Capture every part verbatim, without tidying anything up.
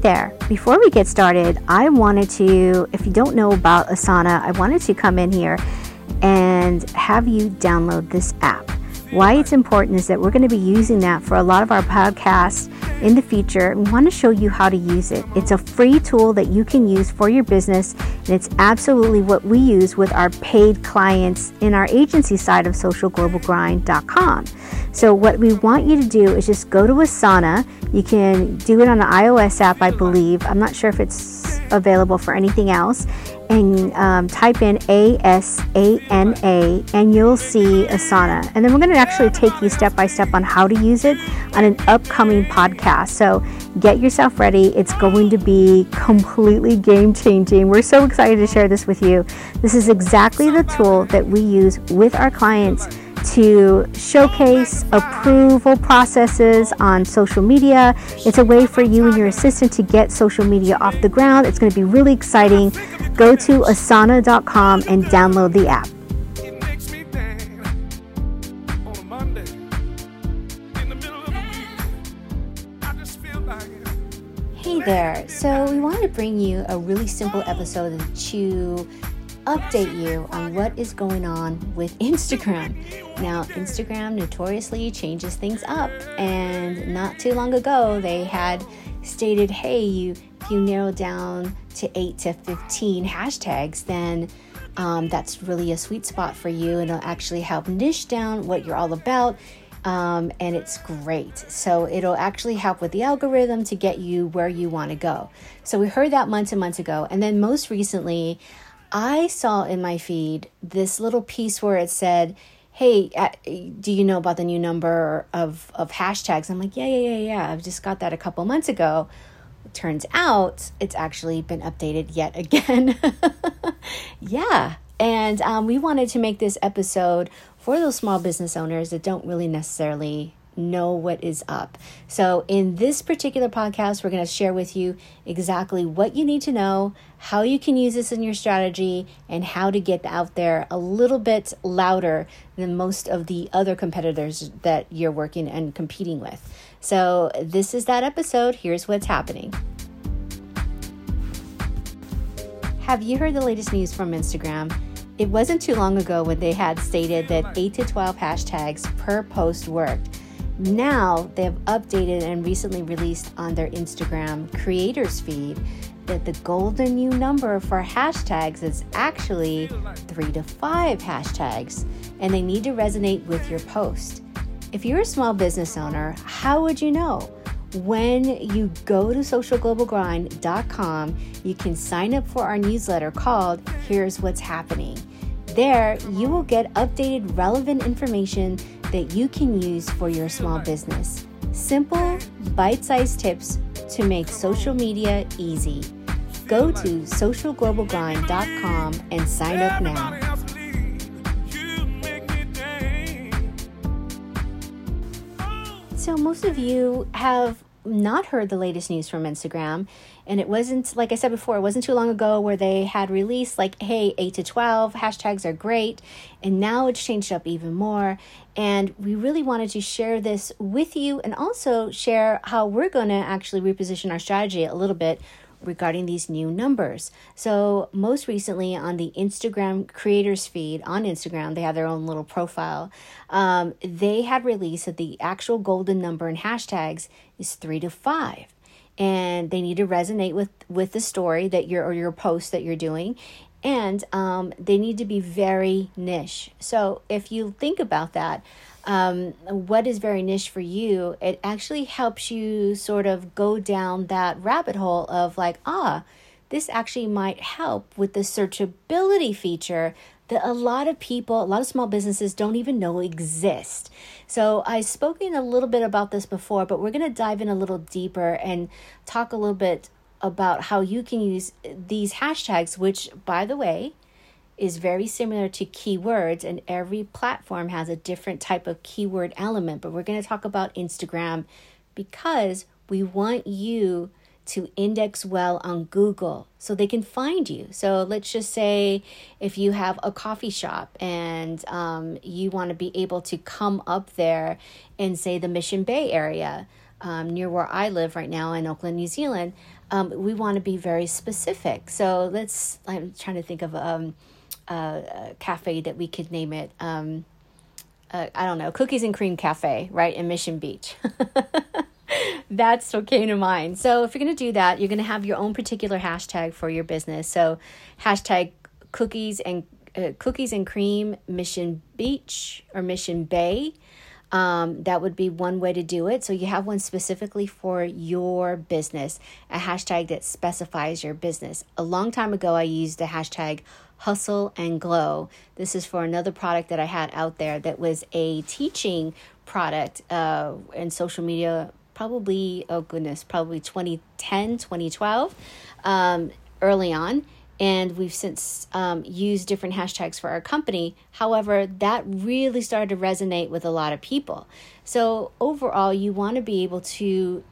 there. Before we get started, I wanted to, if you don't know about Asana, I wanted to come in here and have you download this app. Why it's important is that we're going to be using that for a lot of our podcasts in the future. We want to show you how to use it. It's a free tool that you can use for your business, and it's absolutely what we use with our paid clients in our agency side of social global grind dot com. So what we want you to do is just go to Asana. You can do it on an iOS app, I believe. I'm not sure if it's available for anything else. And um, type in A S A N A and you'll see Asana. And then we're going to actually take you step by step on how to use it on an upcoming podcast. So get yourself ready. It's going to be completely game changing. We're so excited to share this with you. This is exactly the tool that we use with our clients to showcase approval processes on social media. It's a way for you and your assistant to get social media off the ground. It's going to be really exciting. Go to asana dot com and download the app. Hey there. So we wanted to bring you a really simple episode to update you on what is going on with Instagram. Now, Instagram notoriously changes things up, and not too long ago they had stated, hey, you if you narrow down to eight to fifteen hashtags, then um, that's really a sweet spot for you, and it'll actually help niche down what you're all about. Um, and it's great. So it'll actually help with the algorithm to get you where you want to go. So we heard that months and months ago. And then most recently, I saw in my feed this little piece where it said, hey, uh, do you know about the new number of, of hashtags? I'm like, yeah, yeah, yeah, yeah. I've just got that a couple months ago. It turns out it's actually been updated yet again. Yeah. And um, we wanted to make this episode for those small business owners that don't really necessarily know what is up. So in this particular podcast, we're going to share with you exactly what you need to know, how you can use this in your strategy, and how to get out there a little bit louder than most of the other competitors that you're working and competing with. So this is that episode. Here's what's happening. Have you heard the latest news from Instagram? It wasn't too long ago when they had stated that eight to twelve hashtags per post worked. Now they have updated and recently released on their Instagram creators feed that the golden new number for hashtags is actually three to five hashtags, and they need to resonate with your post. If you're a small business owner, how would you know? When you go to social global grind dot com, you can sign up for our newsletter called Here's What's Happening. There, you will get updated relevant information that you can use for your small business. Simple, bite-sized tips to make social media easy. Go to social global grind dot com and sign up now. So most of you have not heard the latest news from Instagram, and it wasn't, like I said before, it wasn't too long ago where they had released like, hey, eight to twelve hashtags are great, and now it's changed up even more. And we really wanted to share this with you and also share how we're going to actually reposition our strategy a little bit regarding these new numbers. So most recently on the Instagram creators feed on Instagram, they have their own little profile. Um, they had released that the actual golden number in hashtags is three to five. And they need to resonate with, with the story that you're, or your post that you're doing. And um, they need to be very niche. So if you think about that, um, what is very niche for you, it actually helps you sort of go down that rabbit hole of like, ah, this actually might help with the searchability feature that a lot of people, a lot of small businesses don't even know exist. So I've spoken a little bit about this before, but we're going to dive in a little deeper and talk a little bit about how you can use these hashtags, which, by the way, is very similar to keywords, and every platform has a different type of keyword element. But we're going to talk about Instagram because we want you to index well on Google so they can find you. So let's just say if you have a coffee shop and um, you want to be able to come up there in, say, the Mission Bay area, um, near where I live right now in Auckland, New Zealand, um, we want to be very specific. So let's, I'm trying to think of um, a, a cafe that we could name it. Um, uh, I don't know, Cookies and Cream Cafe, right, in Mission Beach. That's what came to mind. So if you're going to do that, you're going to have your own particular hashtag for your business. So hashtag cookies and uh, cookies and cream Mission Beach or Mission Bay. Um, that would be one way to do it. So you have one specifically for your business, a hashtag that specifies your business. A long time ago, I used the hashtag hustle and glow. This is for another product that I had out there that was a teaching product uh, in social media, probably, oh goodness, probably twenty ten, twenty twelve, um, early on. And we've since um, used different hashtags for our company. However, that really started to resonate with a lot of people. So overall, you want to be able to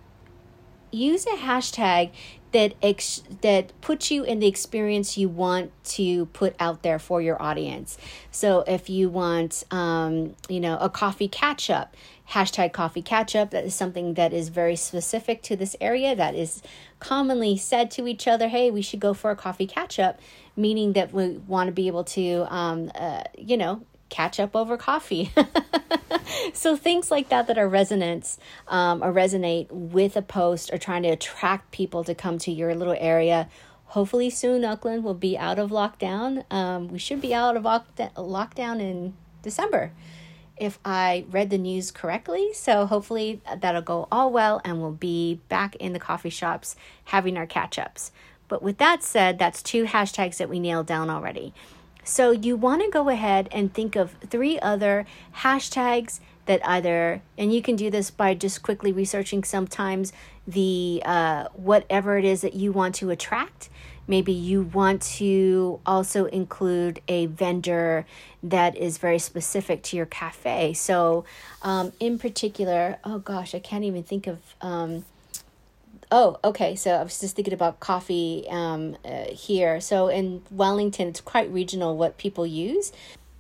use a hashtag that ex- that puts you in the experience you want to put out there for your audience. So if you want, um, you know, a coffee catch up, hashtag coffee catch up, that is something that is very specific to this area, that is commonly said to each other, hey, we should go for a coffee catch up, meaning that we want to be able to, um, uh, you know, catch up over coffee. So things like that that are resonance um, or resonate with a post or trying to attract people to come to your little area. Hopefully soon Oakland will be out of lockdown. Um, we should be out of lockdown in December, if I read the news correctly. So hopefully that'll go all well and we'll be back in the coffee shops having our catch-ups. But with that said, that's two hashtags that we nailed down already. So you want to go ahead and think of three other hashtags that either, and you can do this by just quickly researching sometimes the uh, whatever it is that you want to attract. Maybe you want to also include a vendor that is very specific to your cafe. So um, in particular, oh gosh, I can't even think of... Um, Oh, okay. So I was just thinking about coffee um, uh, here. So in Wellington, it's quite regional what people use.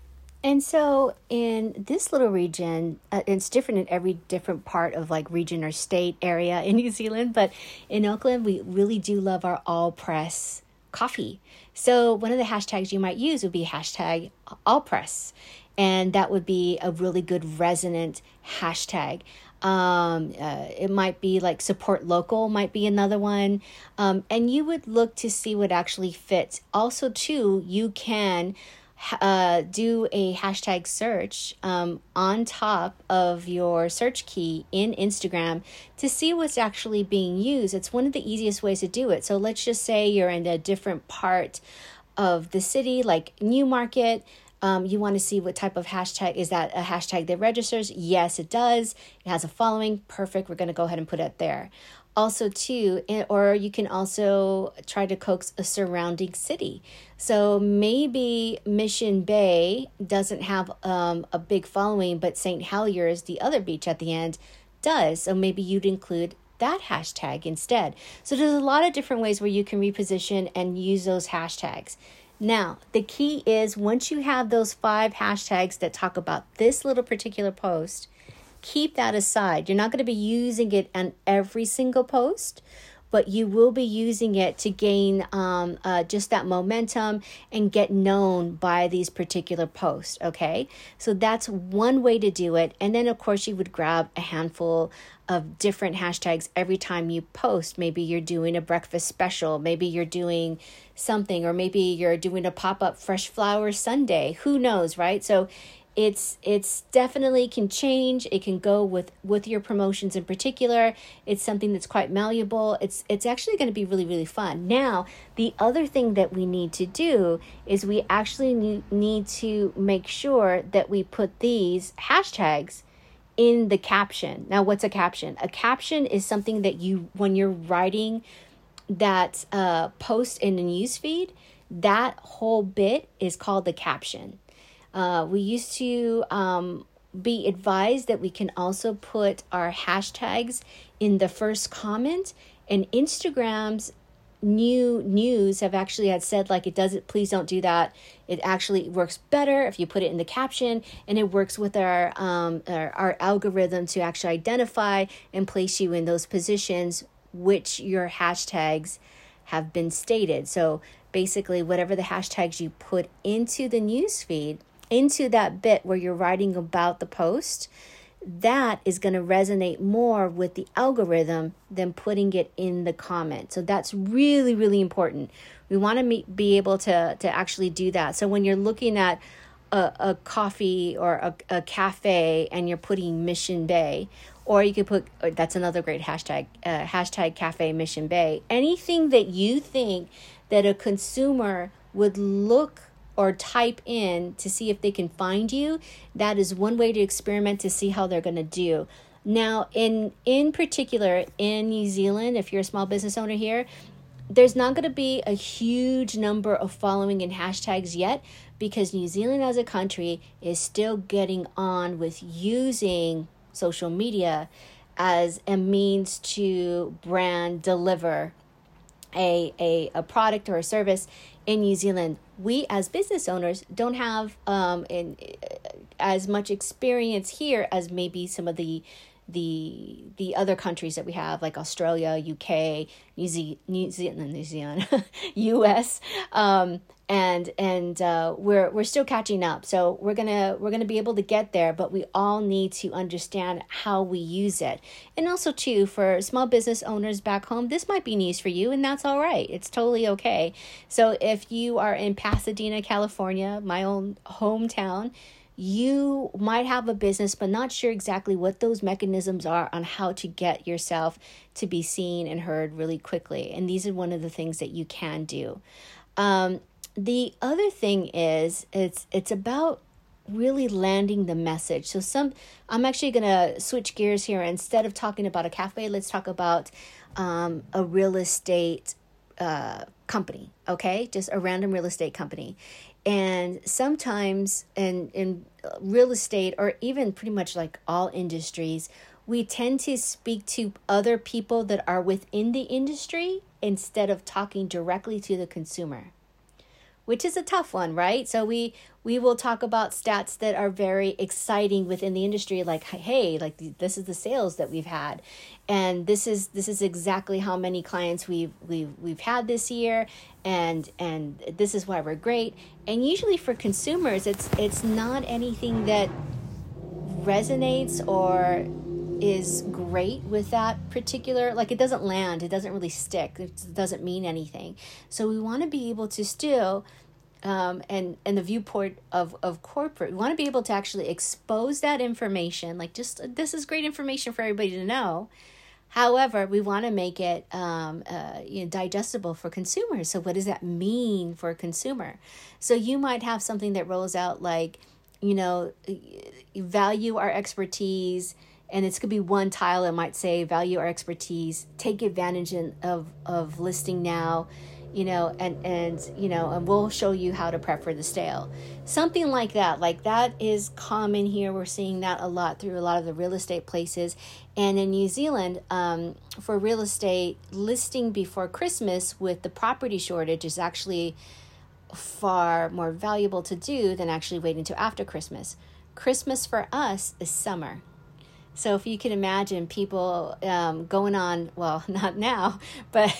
And so in this little region, uh, it's different in every different part of like region or state area in New Zealand. But in Auckland, we really do love our all press coffee. So one of the hashtags you might use would be hashtag all press. And that would be a really good resonant hashtag. Um, uh, it might be like support local might be another one. Um, and you would look to see what actually fits. Also too, you can uh, do a hashtag search um, on top of your search key in Instagram to see what's actually being used. It's one of the easiest ways to do it. So let's just say you're in a different part of the city, like Newmarket. Um, you want to see what type of hashtag, is that a hashtag that registers? Yes, it does. It has a following. Perfect. We're going to go ahead and put it there. Also, too, or you can also try to coax a surrounding city. So maybe Mission Bay doesn't have um, a big following, but Saint Heliers, the other beach at the end, does. So maybe you'd include that hashtag instead. So there's a lot of different ways where you can reposition and use those hashtags. Now, the key is once you have those five hashtags that talk about this little particular post, keep that aside. You're not going to be using it on every single post, but you will be using it to gain um, uh, just that momentum and get known by these particular posts, okay? So that's one way to do it. And then, of course, you would grab a handful of different hashtags every time you post. Maybe you're doing a breakfast special. Maybe you're doing something, or maybe you're doing a pop-up fresh flower Sunday. Who knows, right? So It's it's definitely can change. It can go with, with your promotions in particular. It's something that's quite malleable. It's it's actually going to be really, really fun. Now, the other thing that we need to do is we actually need, need to make sure that we put these hashtags in the caption. Now, what's a caption? A caption is something that you, when you're writing that uh, post in the newsfeed, that whole bit is called the caption. Uh, we used to um, be advised that we can also put our hashtags in the first comment, and Instagram's new news have actually had said like it doesn't, please don't do that. It actually works better if you put it in the caption, and it works with our, um, our, our algorithm to actually identify and place you in those positions which your hashtags have been stated. So basically, whatever the hashtags you put into the newsfeed, into that bit where you're writing about the post, that is going to resonate more with the algorithm than putting it in the comment. So that's really, really important. We want to meet, be able to, to actually do that. So when you're looking at a, a coffee or a, a cafe and you're putting Mission Bay, or you could put, that's another great hashtag, uh, hashtag Cafe Mission Bay. Anything that you think that a consumer would look or type in to see if they can find you, that is one way to experiment to see how they're going to do. Now, in in particular, in New Zealand, if you're a small business owner here, there's not going to be a huge number of following and hashtags yet, because New Zealand as a country is still getting on with using social media as a means to brand deliver a, a, a product or a service. In New Zealand, we as business owners don't have um, in, as much experience here as maybe some of the the the other countries that we have, like Australia, U K, New Zealand, New Zealand, New Zealand, U S, um, and and uh, we're we're still catching up. So we're gonna we're gonna be able to get there, but we all need to understand how we use it. And also too, for small business owners back home, this might be news for you, and that's all right. It's totally okay. So if you are in Pasadena, California, my own hometown, you might have a business, but not sure exactly what those mechanisms are on how to get yourself to be seen and heard really quickly. And these are one of the things that you can do. Um, the other thing is, it's it's about really landing the message. So some, I'm actually going to switch gears here. Instead of talking about a cafe, let's talk about um, a real estate uh, company, okay? Just a random real estate company. And sometimes in, in real estate, or even pretty much like all industries, we tend to speak to other people that are within the industry instead of talking directly to the consumer, which is a tough one, right? So we we will talk about stats that are very exciting within the industry, like, hey, like this is the sales that we've had, and this is this is exactly how many clients we've we've we've had this year, and and this is why we're great. And usually for consumers, it's it's not anything that resonates or is great with that particular, like it doesn't land, it doesn't really stick, it doesn't mean anything. So we want to be able to still, um, and, and the viewport of, of corporate, we want to be able to actually expose that information, like just, this is great information for everybody to know. However, we want to make it um, uh, you know, digestible for consumers. So what does that mean for a consumer? So you might have something that rolls out like, you know, value our expertise, and it's going to be one tile. It might say value our expertise, take advantage in, of, of listing now, you know, and, and, you know, and we'll show you how to prep for the sale. Something like that. Like that is common here. We're seeing that a lot through a lot of the real estate places. And in New Zealand, um, for real estate, listing before Christmas with the property shortage is actually far more valuable to do than actually waiting until after Christmas. Christmas for us is summer. So if you can imagine people um, going on, well, not now, but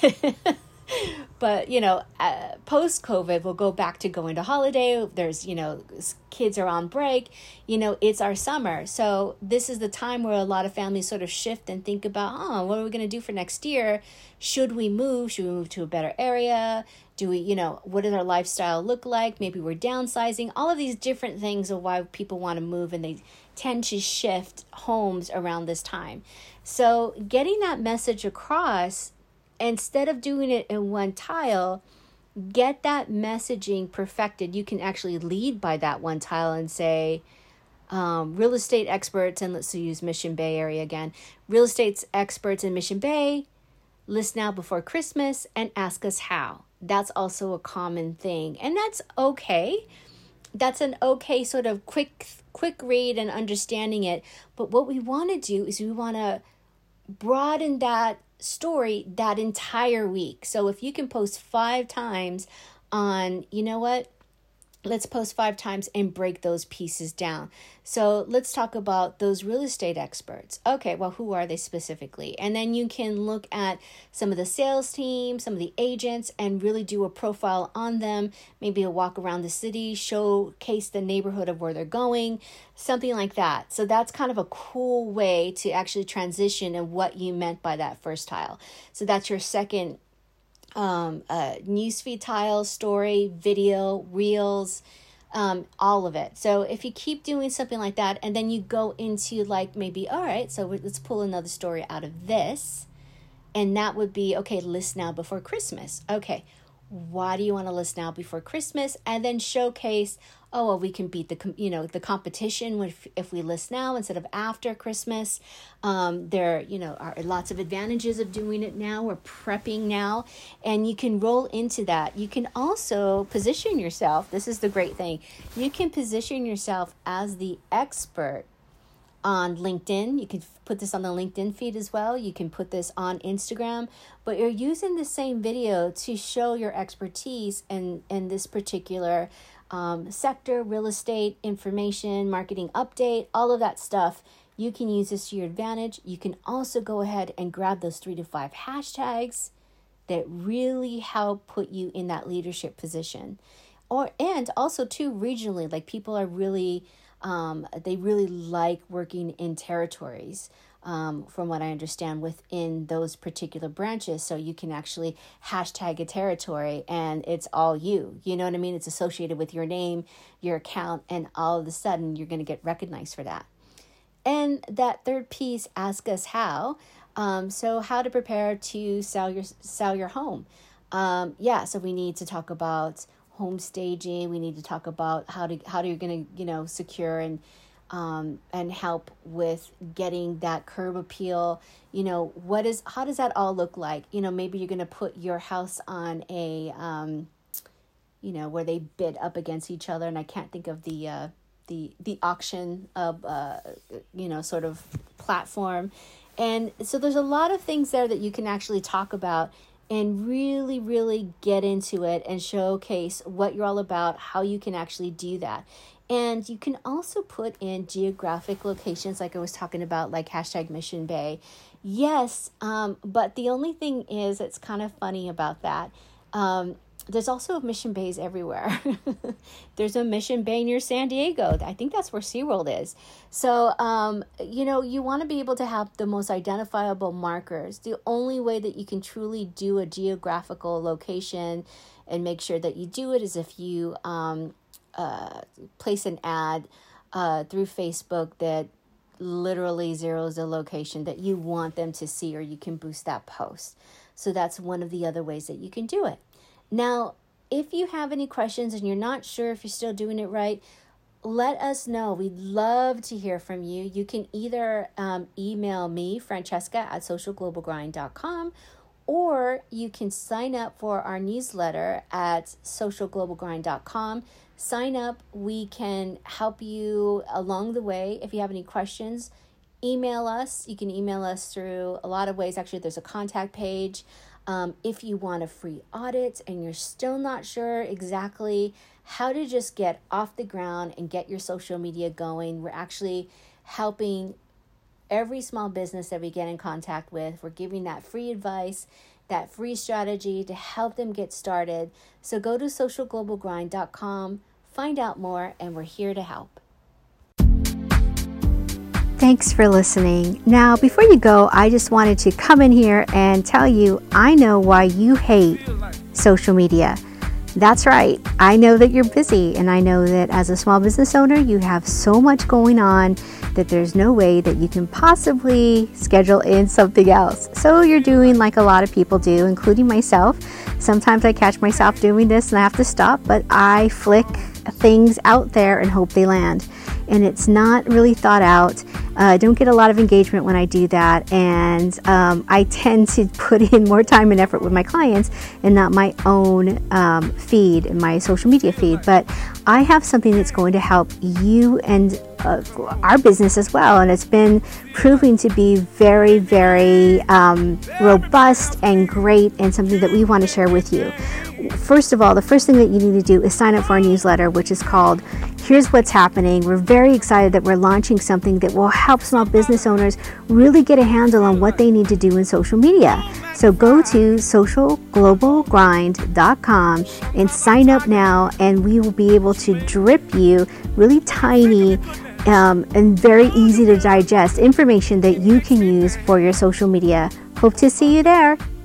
but, you know, uh, post-COVID, we'll go back to going to holiday. There's, you know, kids are on break. You know, it's our summer. So this is the time where a lot of families sort of shift and think about, oh, what are we going to do for next year? Should we move? Should we move to a better area? Do we, you know, what does our lifestyle look like? Maybe we're downsizing. All of these different things of why people want to move, and they tend to shift homes around this time. So getting that message across, instead of doing it in one tile, get that messaging perfected. You can actually lead by that one tile and say, um, real estate experts, and let's use Mission Bay area again, real estate experts in Mission Bay, list now before Christmas and ask us how. That's also a common thing. And that's okay. That's an okay sort of quick, quick read and understanding it. But what we want to do is we want to broaden that story that entire week. So if you can post five times on, you know what, let's post five times and break those pieces down. So let's talk about those real estate experts. Okay, well, who are they specifically? And then you can look at some of the sales team, some of the agents, and really do a profile on them. Maybe a walk around the city, showcase the neighborhood of where they're going, something like that. So that's kind of a cool way to actually transition and what you meant by that first tile. So that's your second um, uh, newsfeed tile, story, video, reels, um, all of it. So if you keep doing something like that, and then you go into like maybe, all right, so let's pull another story out of this. And that would be, okay, list now before Christmas. Okay, why do you want to list now before Christmas? And then showcase, oh, well, we can beat the, you know, the competition if, if we list now instead of after Christmas. Um, there, you know, are lots of advantages of doing it now. We're prepping now, and you can roll into that. You can also position yourself. This is the great thing. You can position yourself as the expert on LinkedIn. You can put this on the LinkedIn feed as well. You can put this on Instagram, but you're using the same video to show your expertise in, in this particular um, sector, real estate, information, marketing update, all of that stuff. You can use this to your advantage. You can also go ahead and grab those three to five hashtags that really help put you in that leadership position. Or, and also too, regionally, like people are really Um, they really like working in territories, um, from what I understand, within those particular branches. So you can actually hashtag a territory and it's all you. You know what I mean? It's associated with your name, your account, and all of a sudden you're going to get recognized for that. And that third piece, ask us how. Um, so how to prepare to sell your sell your home. Um, yeah, so we need to talk about home staging. We need to talk about how to how you're going to, you know, secure and um, and help with getting that curb appeal. You know, what is how does that all look like? You know, maybe you're going to put your house on a, um, you know, where they bid up against each other, and I can't think of the uh, the the auction of uh, you know, sort of platform. And so there's a lot of things there that you can actually talk about and really, really get into it and showcase what you're all about, how you can actually do that. And you can also put in geographic locations, like I was talking about, like hashtag Mission Bay. Yes, um, but the only thing is, it's kind of funny about that. Um, there's also Mission Bays everywhere. There's a Mission Bay near San Diego. I think that's where SeaWorld is. So, um, you know, you want to be able to have the most identifiable markers. The only way that you can truly do a geographical location and make sure that you do it is if you um, uh, place an ad uh, through Facebook that literally zeroes the location that you want them to see, or you can boost that post. So that's one of the other ways that you can do it. Now, if you have any questions and you're not sure if you're still doing it right, let us know. We'd love to hear from you. You can either um, email me, Francesca at social global grind dot com, or you can sign up for our newsletter at social global grind dot com. Sign up. We can help you along the way. If you have any questions, email us. You can email us through a lot of ways. Actually, there's a contact page. Um, if you want a free audit and you're still not sure exactly how to just get off the ground and get your social media going, we're actually helping every small business that we get in contact with. We're giving that free advice, that free strategy to help them get started. So go to social global grind dot com, find out more, and we're here to help. Thanks for listening. Now, before you go, I just wanted to come in here and tell you, I know why you hate social media. That's right. I know that you're busy, and I know that as a small business owner, you have so much going on that there's no way that you can possibly schedule in something else. So you're doing like a lot of people do, including myself. Sometimes I catch myself doing this and I have to stop, but I flick things out there and hope they land. And it's not really thought out. I uh, don't get a lot of engagement when I do that. And um, I tend to put in more time and effort with my clients and not my own um, feed and my social media feed. But I have something that's going to help you and uh, our business as well. And it's been proving to be very, very um, robust and great, and something that we want to share with you. first of all, the first thing that you need to do is sign up for our newsletter, which is called Here's What's Happening. We're very excited that we're launching something that will help small business owners really get a handle on what they need to do in social media. So go to social global grind dot com and sign up now, and we will be able to drip you really tiny um, and very easy to digest information that you can use for your social media. Hope to see you there.